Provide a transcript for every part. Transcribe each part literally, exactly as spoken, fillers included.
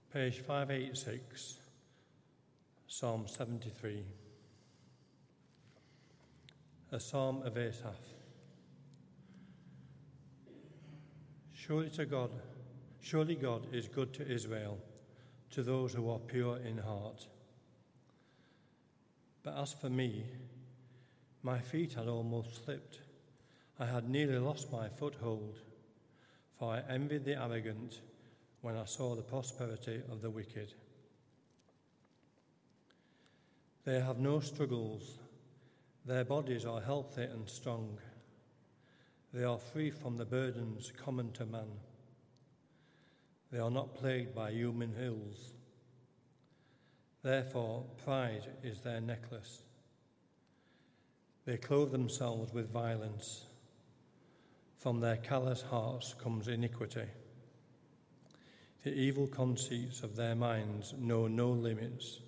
Page five eighty-six, Psalm seventy-three. A Psalm of Asaph. Surely to God, surely God is good to Israel, to those who are pure in heart. But as for me, my feet had almost slipped. I had nearly lost my foothold, for I envied the arrogant when I saw the prosperity of the wicked. They have no struggles. Their bodies are healthy and strong. They are free from the burdens common to man. They are not plagued by human ills. Therefore, pride is their necklace. They clothe themselves with violence. From their callous hearts comes iniquity. The evil conceits of their minds know no limits.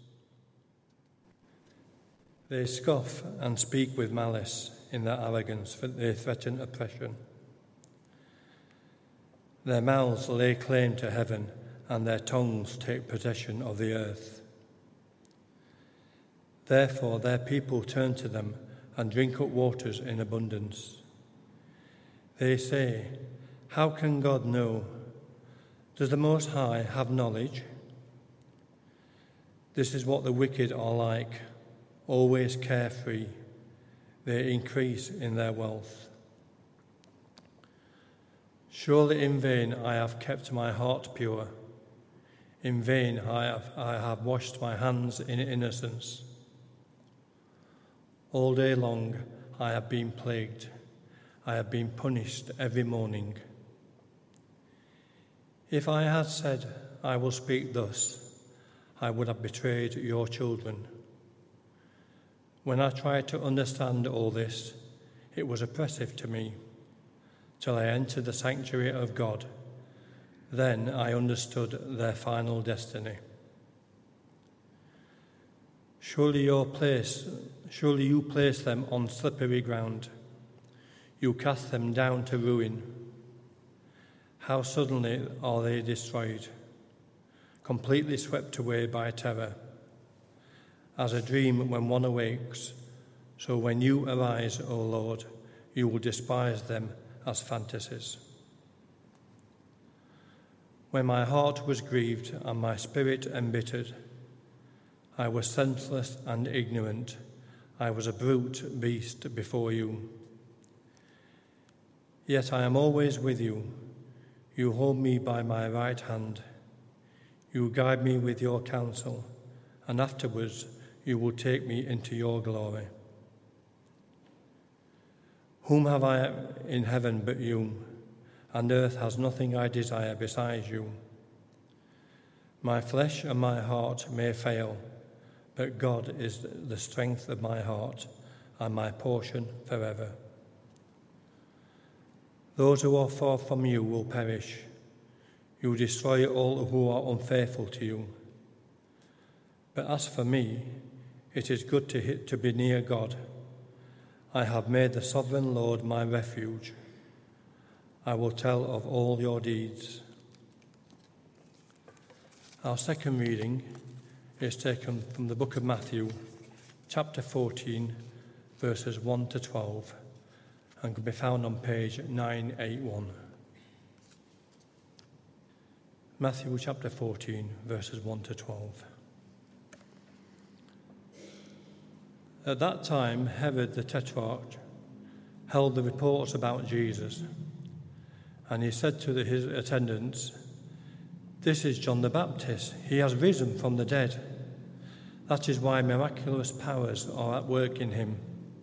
They scoff and speak with malice in their arrogance, for they threaten oppression. Their mouths lay claim to heaven, and their tongues take possession of the earth. Therefore their people turn to them and drink up waters in abundance. They say, "How can God know? Does the Most High have knowledge?" This is what the wicked are like, always carefree. They increase in their wealth. Surely in vain I have kept my heart pure. In vain I have, I have washed my hands in innocence. All day long I have been plagued. I have been punished every morning. If I had said, "I will speak thus," I would have betrayed your children. When I tried to understand all this, it was oppressive to me, till I entered the sanctuary of God. Then I understood their final destiny. Surely your place, surely you place them on slippery ground. You cast them down to ruin. How suddenly are they destroyed, completely swept away by terror. As a dream when one awakes, so when you arise, O Lord, you will despise them as fantasies. When my heart was grieved and my spirit embittered, I was senseless and ignorant. I was a brute beast before you. Yet I am always with you. You hold me by my right hand. You guide me with your counsel, and afterwards you will take me into your glory. Whom have I in heaven but you? And earth has nothing I desire besides you. My flesh and my heart may fail, but God is the strength of my heart and my portion forever. Those who are far from you will perish. You destroy all who are unfaithful to you. But as for me, it is good to, hit, to be near God. I have made the sovereign Lord my refuge. I will tell of all your deeds. Our second reading is taken from the book of Matthew, chapter fourteen, verses one to twelve, and can be found on page nine eighty-one. Matthew chapter fourteen, verses one to twelve. At that time, Herod the Tetrarch held the reports about Jesus, and he said to the, his attendants, "This is John the Baptist. He has risen from the dead. That is why miraculous powers are at work in him."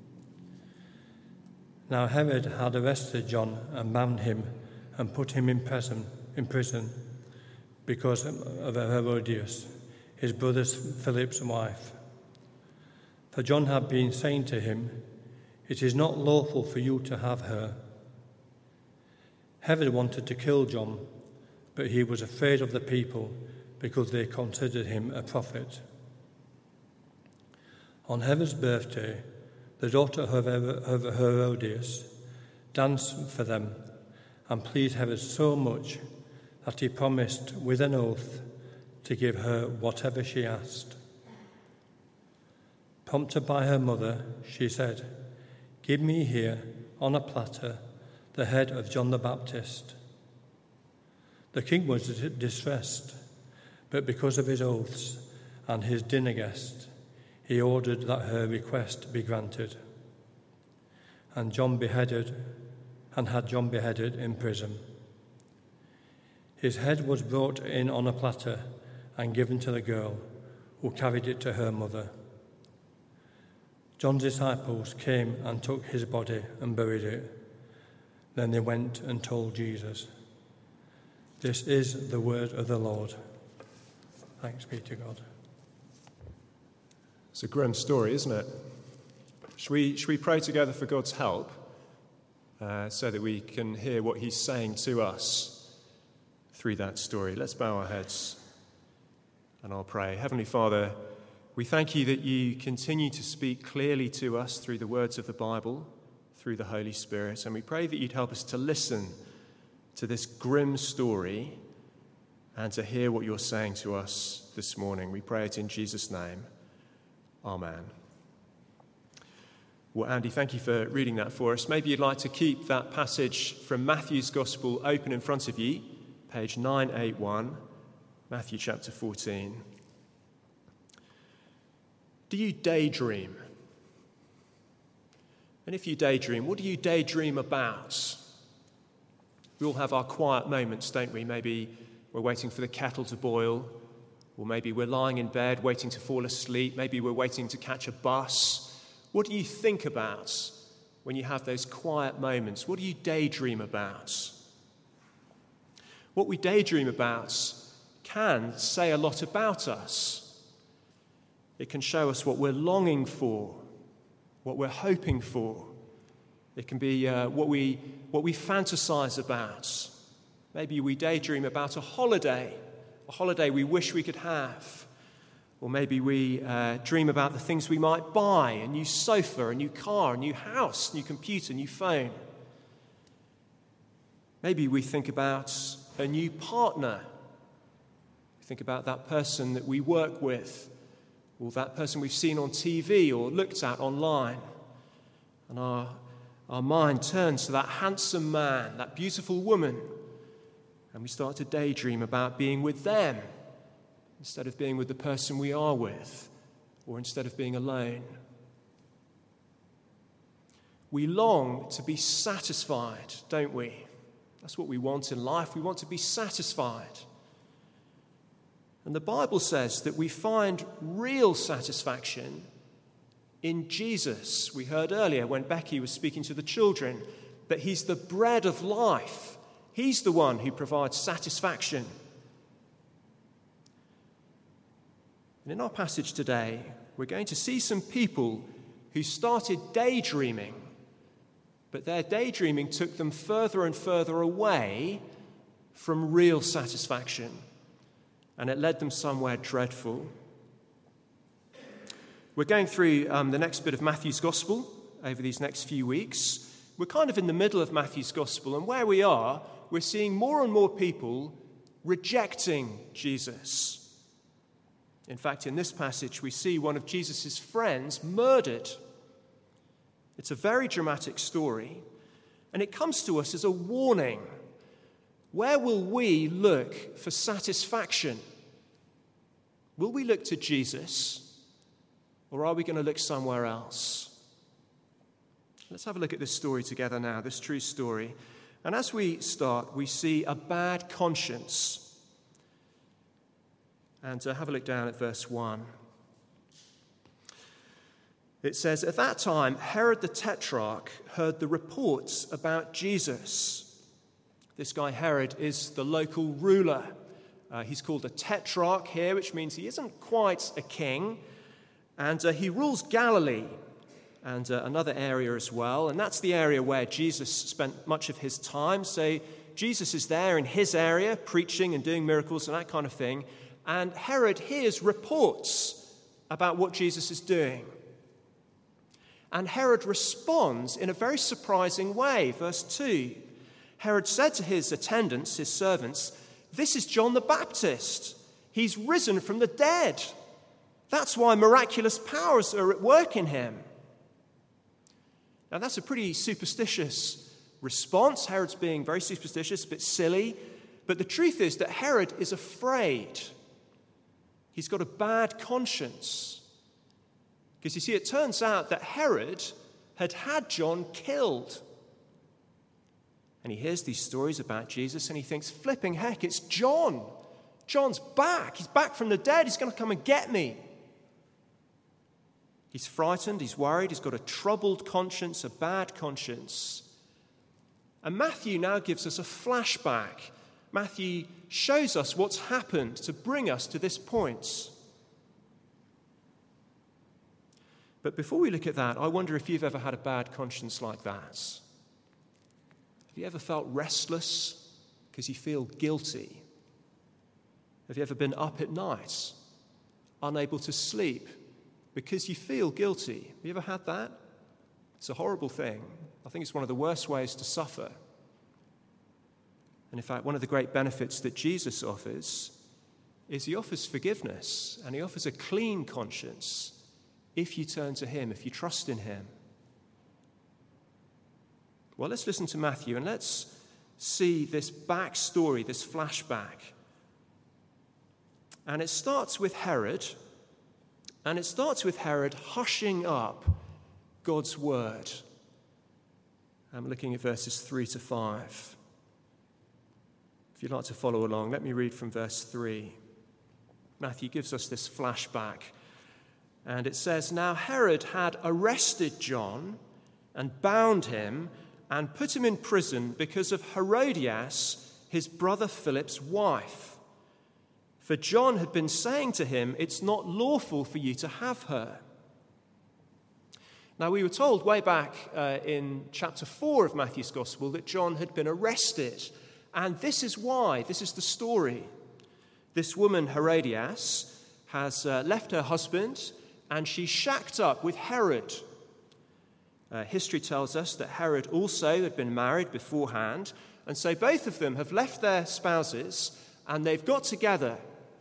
Now Herod had arrested John and bound him and put him in prison, in prison because of Herodias, his brother Philip's wife. For John had been saying to him, "It is not lawful for you to have her." Herod wanted to kill John, but he was afraid of the people because they considered him a prophet. On Herod's birthday, the daughter of Herodias danced for them and pleased Herod so much that he promised with an oath to give her whatever she asked. Prompted by her mother, she said, "Give me here, on a platter, the head of John the Baptist." The king was distressed, but because of his oaths and his dinner guest, he ordered that her request be granted, and John beheaded, and had John beheaded in prison. His head was brought in on a platter and given to the girl, who carried it to her mother. John's disciples came and took his body and buried it. Then they went and told Jesus. This is the word of the Lord. Thanks be to God. It's a grim story, isn't it? Should we, should we pray together for God's help uh, so that we can hear what he's saying to us through that story? Let's bow our heads and I'll pray. Heavenly Father, we thank you that you continue to speak clearly to us through the words of the Bible, through the Holy Spirit, and we pray that you'd help us to listen to this grim story and to hear what you're saying to us this morning. We pray it in Jesus' name. Amen. Well, Andy, thank you for reading that for us. Maybe you'd like to keep that passage from Matthew's Gospel open in front of you, page nine eighty-one, Matthew chapter fourteen. Do you daydream? And if you daydream, what do you daydream about? We all have our quiet moments, don't we? Maybe we're waiting for the kettle to boil, or maybe we're lying in bed waiting to fall asleep. Maybe we're waiting to catch a bus. What do you think about when you have those quiet moments? What do you daydream about? What we daydream about can say a lot about us. It can show us what we're longing for, what we're hoping for. It can be uh, what we what we fantasize about. Maybe we daydream about a holiday, a holiday we wish we could have. Or maybe we uh, dream about the things we might buy, a new sofa, a new car, a new house, new computer, new phone. Maybe we think about a new partner. We think about that person that we work with, or that person we've seen on T V or looked at online. And our, our mind turns to that handsome man, that beautiful woman, and we start to daydream about being with them instead of being with the person we are with, or instead of being alone. We long to be satisfied, don't we? That's what we want in life. We want to be satisfied. And the Bible says that we find real satisfaction in Jesus. We heard earlier when Becky was speaking to the children that he's the bread of life. He's the one who provides satisfaction. And in our passage today, we're going to see some people who started daydreaming, but their daydreaming took them further and further away from real satisfaction, and it led them somewhere dreadful. We're going through um, the next bit of Matthew's Gospel over these next few weeks. We're kind of in the middle of Matthew's Gospel, and where we are, we're seeing more and more people rejecting Jesus. In fact, in this passage, we see one of Jesus' friends murdered. It's a very dramatic story, and it comes to us as a warning. Where will we look for satisfaction? Will we look to Jesus, or are we going to look somewhere else? Let's have a look at this story together now, this true story. And as we start, we see a bad conscience. And uh, have a look down at verse one. It says, "At that time, Herod the Tetrarch heard the reports about Jesus." This guy Herod is the local ruler. Uh, he's called a tetrarch here, which means he isn't quite a king. And uh, he rules Galilee and uh, another area as well. And that's the area where Jesus spent much of his time. So Jesus is there in his area, preaching and doing miracles and that kind of thing. And Herod hears reports about what Jesus is doing. And Herod responds in a very surprising way. Verse two, Herod said to his attendants, his servants, "This is John the Baptist. He's risen from the dead. That's why miraculous powers are at work in him. Now, that's a pretty superstitious response. Herod's being very superstitious, a bit silly. But the truth is that Herod is afraid. He's got a bad conscience. Because you see, it turns out that Herod had had John killed. And he hears these stories about Jesus and he thinks, flipping heck, it's John. John's back. He's back from the dead. He's going to come and get me. He's frightened. He's worried. He's got a troubled conscience, a bad conscience. And Matthew now gives us a flashback. Matthew shows us what's happened to bring us to this point. But before we look at that, I wonder if you've ever had a bad conscience like that. Have you ever felt restless because you feel guilty? Have you ever been up at night, unable to sleep because you feel guilty? Have you ever had that? It's a horrible thing. I think it's one of the worst ways to suffer. And in fact, one of the great benefits that Jesus offers is he offers forgiveness and he offers a clean conscience if you turn to him, if you trust in him. Well, let's listen to Matthew and let's see this backstory, this flashback. And it starts with Herod, and it starts with Herod hushing up God's word. I'm looking at verses three to five. If you'd like to follow along, let me read from verse three. Matthew gives us this flashback. And it says, "Now Herod had arrested John and bound him and put him in prison because of Herodias, his brother Philip's wife. For John had been saying to him, 'It's not lawful for you to have her.'" Now, we were told way back uh, in chapter four of Matthew's Gospel that John had been arrested. And this is why, this is the story. This woman, Herodias, has uh, left her husband and she's shacked up with Herod. Uh, history tells us that Herod also had been married beforehand. And so both of them have left their spouses and they've got together.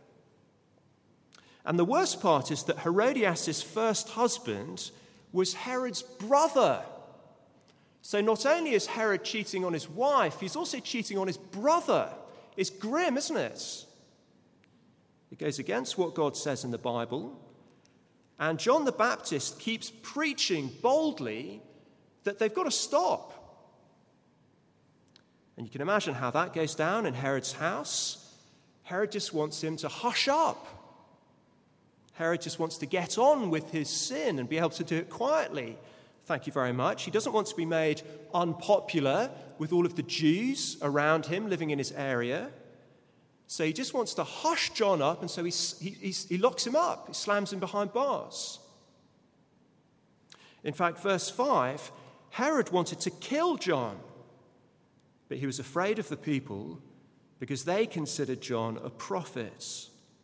And the worst part is that Herodias' first husband was Herod's brother. So not only is Herod cheating on his wife, he's also cheating on his brother. It's grim, isn't it? It goes against what God says in the Bible. And John the Baptist keeps preaching boldly that they've got to stop. And you can imagine how that goes down in Herod's house. Herod just wants him to hush up. Herod just wants to get on with his sin and be able to do it quietly. Thank you very much. He doesn't want to be made unpopular with all of the Jews around him living in his area. So he just wants to hush John up, and so he, he, he locks him up. He slams him behind bars. In fact, verse five, Herod wanted to kill John, but he was afraid of the people because they considered John a prophet.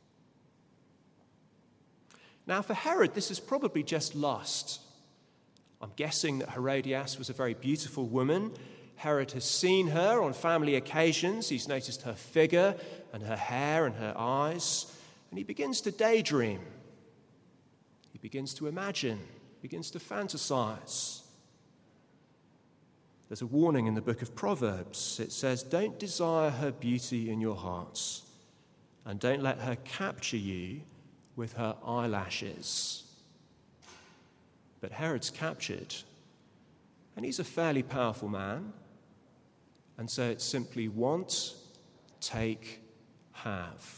Now, for Herod, this is probably just lust. I'm guessing that Herodias was a very beautiful woman. Herod has seen her on family occasions. He's noticed her figure and her hair and her eyes. And he begins to daydream. He begins to imagine. He begins to fantasize. There's a warning in the book of Proverbs. It says, "Don't desire her beauty in your hearts, and don't let her capture you with her eyelashes." But Herod's captured, and he's a fairly powerful man. And so it's simply want, take, have.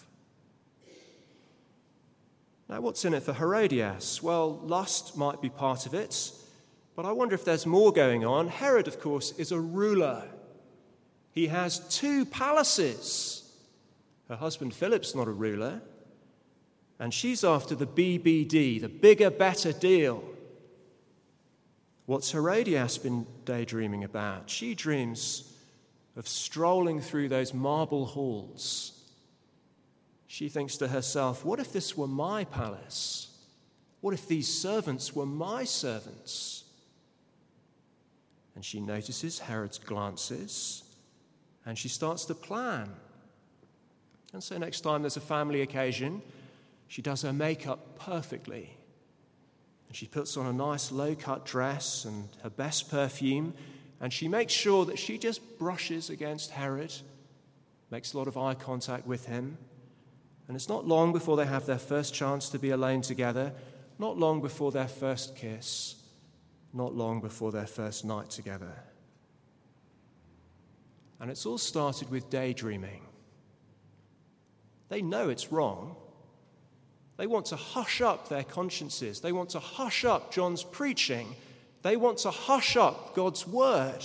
Now, what's in it for Herodias? Well, lust might be part of it, but I wonder if there's more going on. Herod, of course, is a ruler. He has two palaces. Her husband Philip's not a ruler, and she's after the B B D, the bigger, better deal. What's Herodias been daydreaming about? She dreams of strolling through those marble halls. She thinks to herself, what if this were my palace? What if these servants were my servants? And she notices Herod's glances, and she starts to plan. And so next time there's a family occasion, she does her makeup perfectly. And she puts on a nice low-cut dress and her best perfume, and she makes sure that she just brushes against Herod, makes a lot of eye contact with him. And it's not long before they have their first chance to be alone together, not long before their first kiss, not long before their first night together. And it's all started with daydreaming. They know it's wrong. They want to hush up their consciences. They want to hush up John's preaching. They want to hush up God's word.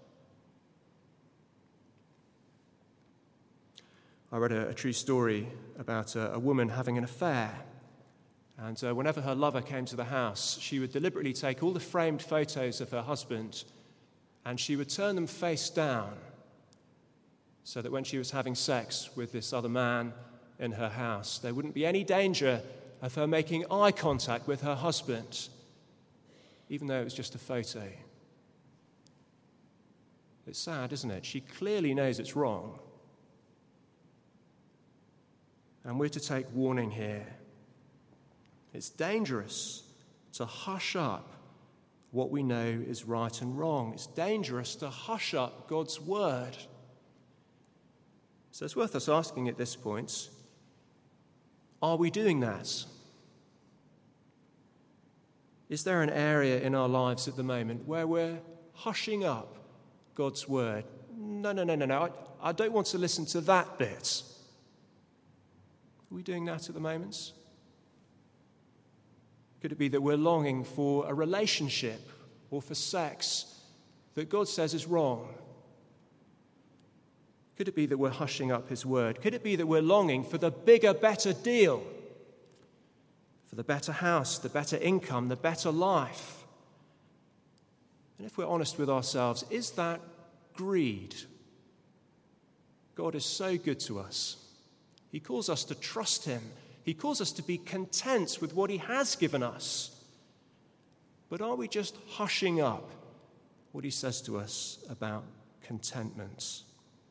I read a, a true story about a, a woman having an affair. And uh, whenever her lover came to the house, she would deliberately take all the framed photos of her husband and she would turn them face down so that when she was having sex with this other man in her house, there wouldn't be any danger of her making eye contact with her husband, even though it was just a photo. It's sad, isn't it? She clearly knows it's wrong. And we're to take warning here. It's dangerous to hush up what we know is right and wrong. It's dangerous to hush up God's word. So it's worth us asking at this point, are we doing that? Is there an area in our lives at the moment where we're hushing up God's word? No, no, no, no, no. I, I don't want to listen to that bit. Are we doing that at the moment? Could it be that we're longing for a relationship or for sex that God says is wrong? Could it be that we're hushing up his word? Could it be that we're longing for the bigger, better deal? For the better house, the better income, the better life? And if we're honest with ourselves, is that greed? God is so good to us. He calls us to trust him. He calls us to be content with what he has given us. But are we just hushing up what he says to us about contentment?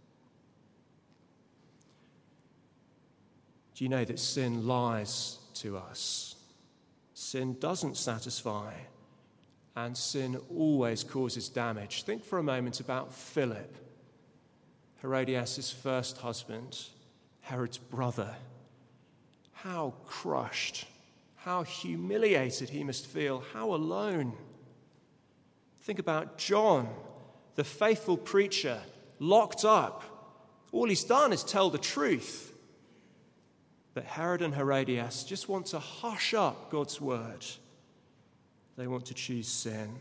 Do you know that sin lies to us? Sin doesn't satisfy, and sin always causes damage. Think for a moment about Philip, Herodias' first husband, Herod's brother. How crushed, how humiliated he must feel, how alone. Think about John, the faithful preacher, locked up. All he's done is tell the truth. But Herod and Herodias just want to hush up God's word. They want to choose sin.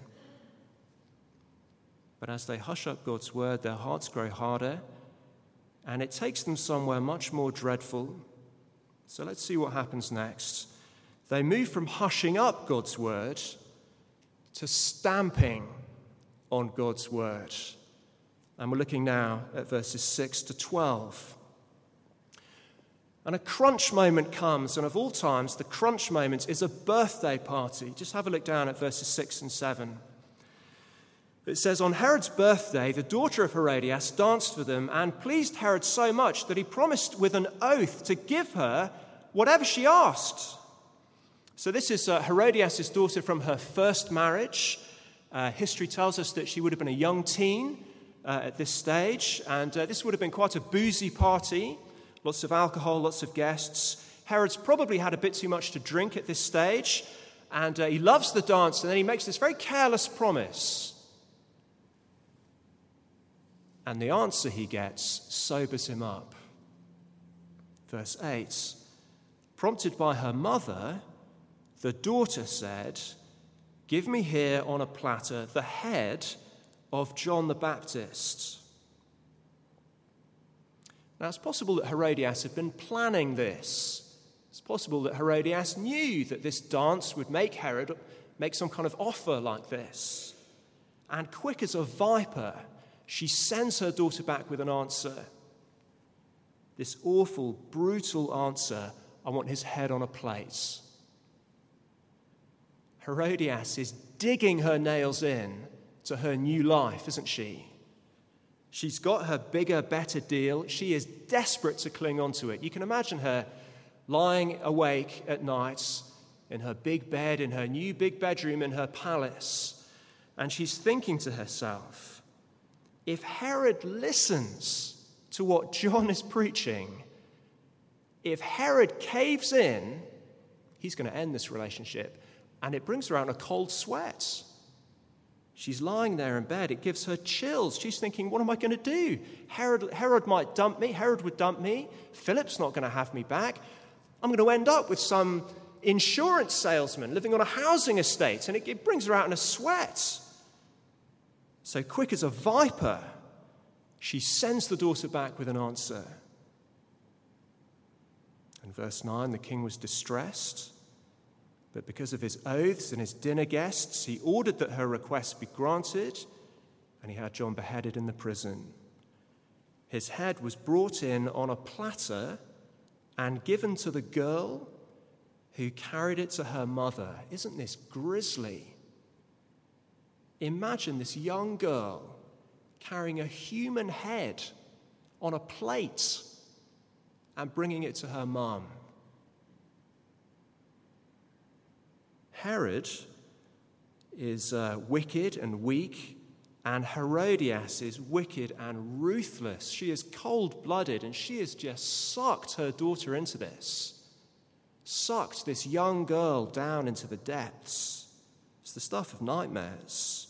But as they hush up God's word, their hearts grow harder, and it takes them somewhere much more dreadful. So let's see what happens next. They move from hushing up God's word to stamping on God's word. And we're looking now at verses six to twelve. And a crunch moment comes, and of all times, the crunch moment is a birthday party. Just have a look down at verses six and seven. It says, on Herod's birthday, the daughter of Herodias danced for them and pleased Herod so much that he promised with an oath to give her whatever she asked. So this is uh, Herodias' daughter from her first marriage. Uh, history tells us that she would have been a young teen uh, at this stage, and uh, this would have been quite a boozy party. Lots of alcohol, lots of guests. Herod's probably had a bit too much to drink at this stage, and uh, he loves the dance, and then he makes this very careless promise. And the answer he gets sobers him up. Verse eight, prompted by her mother, the daughter said, give me here on a platter the head of John the Baptist. Now, it's possible that Herodias had been planning this. It's possible that Herodias knew that this dance would make Herod make some kind of offer like this. And quick as a viper, she sends her daughter back with an answer. This awful, brutal answer, I want his head on a plate. Herodias is digging her nails in to her new life, isn't she? She's got her bigger, better deal. She is desperate to cling on to it. You can imagine her lying awake at night in her big bed, in her new big bedroom in her palace. And she's thinking to herself, if Herod listens to what John is preaching, if Herod caves in, he's going to end this relationship. And it brings her out in a cold sweat. She's lying there in bed. It gives her chills. She's thinking, what am I going to do? Herod, Herod might dump me. Herod would dump me. Philip's not going to have me back. I'm going to end up with some insurance salesman living on a housing estate. And it, it brings her out in a sweat. So quick as a viper, she sends the daughter back with an answer. In verse nine, the king was distressed, but because of his oaths and his dinner guests, he ordered that her request be granted, and he had John beheaded in the prison. His head was brought in on a platter and given to the girl who carried it to her mother. Isn't this grisly? Imagine this young girl carrying a human head on a plate and bringing it to her mum. Herod is uh, wicked and weak, and Herodias is wicked and ruthless. She is cold-blooded, and she has just sucked her daughter into this, sucked this young girl down into the depths. It's the stuff of nightmares.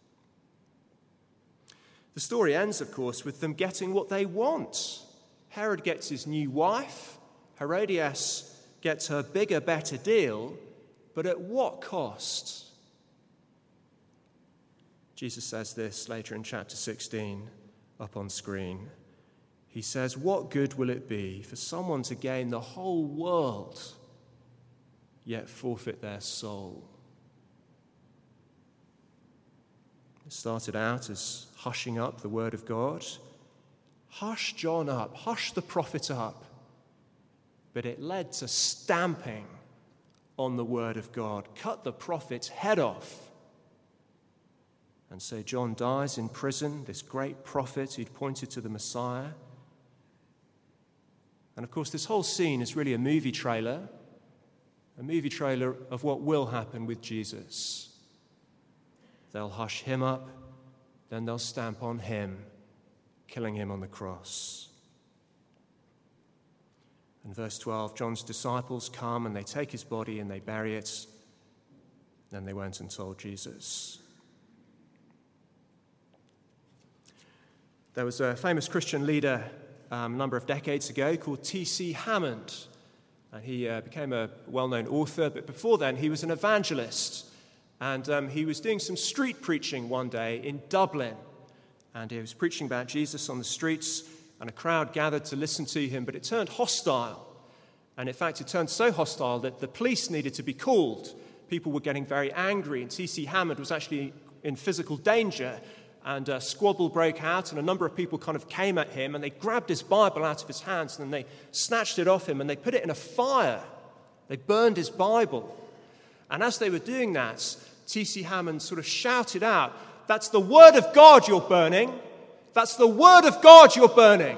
The story ends, of course, with them getting what they want. Herod gets his new wife. Herodias gets her bigger, better deal. But at what cost? Jesus says this later in chapter sixteen, up on screen. He says, what good will it be for someone to gain the whole world, yet forfeit their soul? It started out as hushing up the word of God. Hush John up, hush the prophet up. But it led to stamping on the word of God. Cut the prophet's head off. And so John dies in prison, this great prophet who'd pointed to the Messiah. And of course, this whole scene is really a movie trailer, a movie trailer of what will happen with Jesus. They'll hush him up, then they'll stamp on him, killing him on the cross. In verse twelve, John's disciples come and they take his body and they bury it. Then they went and told Jesus. There was a famous Christian leader um, a number of decades ago called T C Hammond. And he uh, became a well-known author, but before then he was an evangelist. And um, he was doing some street preaching one day in Dublin. And he was preaching about Jesus on the streets, and a crowd gathered to listen to him, but it turned hostile. And in fact, it turned so hostile that the police needed to be called. People were getting very angry, and T C Hammond was actually in physical danger. And a squabble broke out, and a number of people kind of came at him, and they grabbed his Bible out of his hands, and then they snatched it off him, and they put it in a fire. They burned his Bible. And as they were doing that, T C Hammond sort of shouted out, "That's the word of God you're burning. That's the word of God you're burning."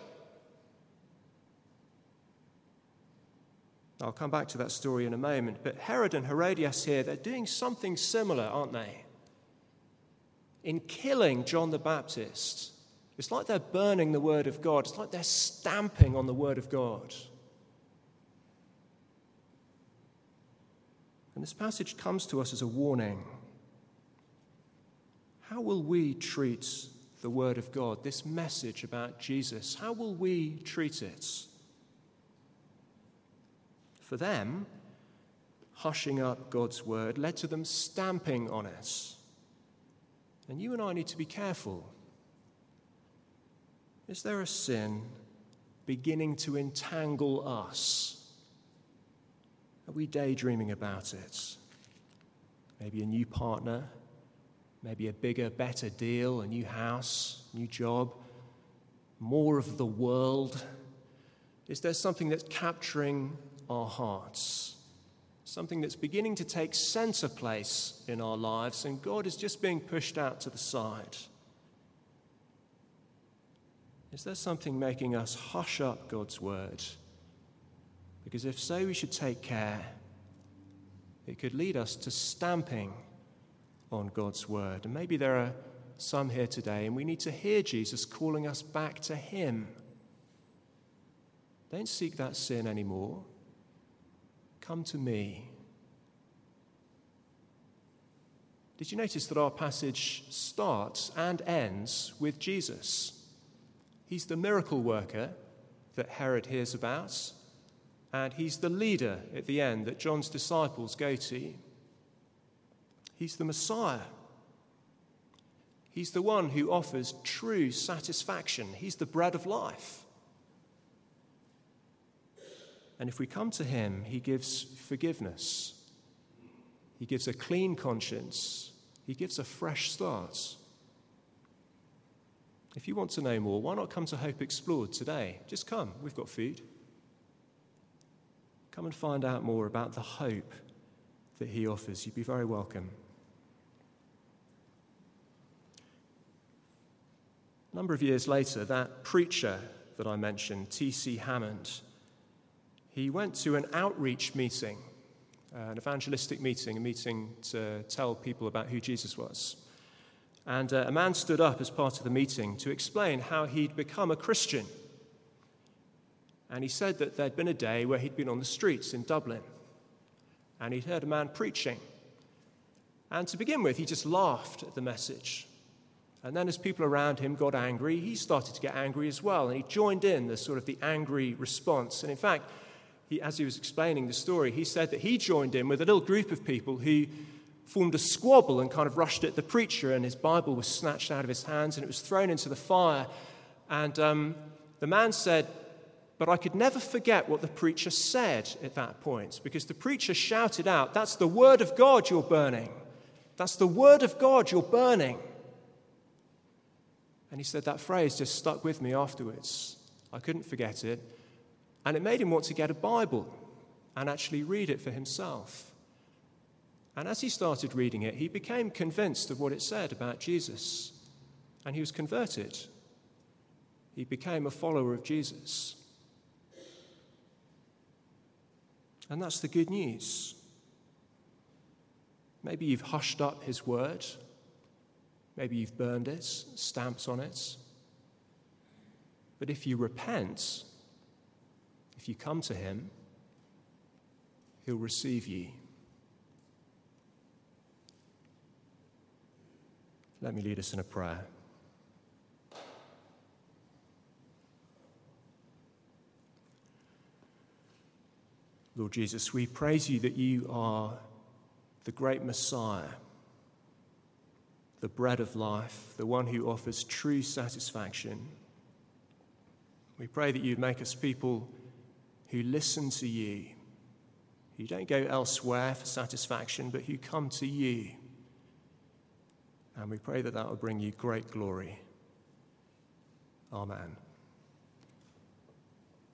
I'll come back to that story in a moment, but Herod and Herodias here, they're doing something similar, aren't they? In killing John the Baptist, it's like they're burning the word of God. It's like they're stamping on the word of God. And this passage comes to us as a warning. How will we treat the word of God, this message about Jesus? How will we treat it? For them, hushing up God's word led to them stamping on it. And you and I need to be careful. Is there a sin beginning to entangle us? Are we daydreaming about it? Maybe a new partner, maybe a bigger, better deal, a new house, new job, more of the world. Is there something that's capturing our hearts? Something that's beginning to take center place in our lives, and God is just being pushed out to the side. Is there something making us hush up God's word? Because if so, we should take care. It could lead us to stamping on God's word. And maybe there are some here today, and we need to hear Jesus calling us back to him. Don't seek that sin anymore. Come to me. Did you notice that our passage starts and ends with Jesus? He's the miracle worker that Herod hears about, and he's the leader at the end that John's disciples go to. He's the Messiah. He's the one who offers true satisfaction. He's the bread of life. And if we come to him, he gives forgiveness. He gives a clean conscience. He gives a fresh start. If you want to know more, why not come to Hope Explored today? Just come. We've got food. Come and find out more about the hope that he offers. You'd be very welcome. A number of years later, that preacher that I mentioned, T C Hammond, he went to an outreach meeting, uh, an evangelistic meeting, a meeting to tell people about who Jesus was. And uh, a man stood up as part of the meeting to explain how he'd become a Christian. And he said that there'd been a day where he'd been on the streets in Dublin, and he'd heard a man preaching. And to begin with, he just laughed at the message. And then as people around him got angry, he started to get angry as well, and he joined in the sort of the angry response. And in fact, he, as he was explaining the story, he said that he joined in with a little group of people who formed a squabble and kind of rushed at the preacher, and his Bible was snatched out of his hands and it was thrown into the fire. And um, the man said, but I could never forget what the preacher said at that point, because the preacher shouted out, "That's the word of God you're burning. That's the word of God you're burning." And he said that phrase just stuck with me afterwards. I couldn't forget it. And it made him want to get a Bible and actually read it for himself. And as he started reading it, he became convinced of what it said about Jesus. And he was converted. He became a follower of Jesus. And that's the good news. Maybe you've hushed up his word. Maybe you've burned it, stamps on it. But if you repent, if you come to him, he'll receive you. Let me lead us in a prayer. Lord Jesus, we praise you that you are the great Messiah, the bread of life, the one who offers true satisfaction. We pray that you'd make us people who listen to you, who don't go elsewhere for satisfaction, but who come to you. And we pray that that will bring you great glory. Amen.